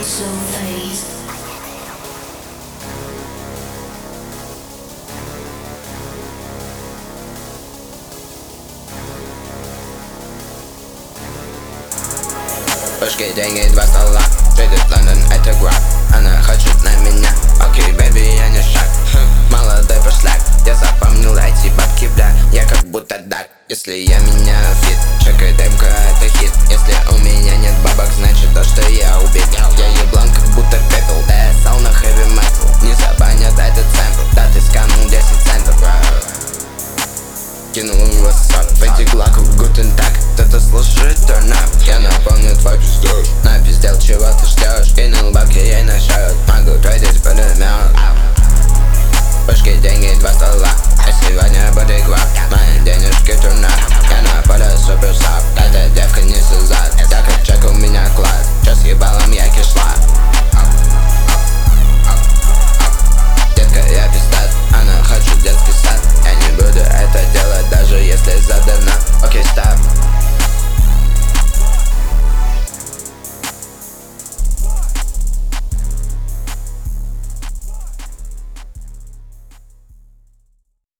so phased. Пышки, деньги, 2 стола. Жидет Лондон, это граб. Она хочет на меня. Окей, бэби, я не шаг. Молодой пошляк. Я запомнил эти бабки, бля. Я как будто дак. Если я меняю фит, чекай демка, это хит. Если у меня нет бабок, значит то, что я убит. Я еблан, как будто пепел. Да я сал на хэви метал. Не забанят этот сэмпл. Да ты сканул 10 центов. Кинул его сок. Пойди глаку, гутен так. Кто-то слушает turn up. Я наполню твой пиздеж. Напиздел, чего ты ждешь. Кинул бабки ей на счет. Могу трейдить пулемет. Пышки, деньги, 2 стола. А сегодня будет гвап. Мои денежки turn up. Я на поле супер сап.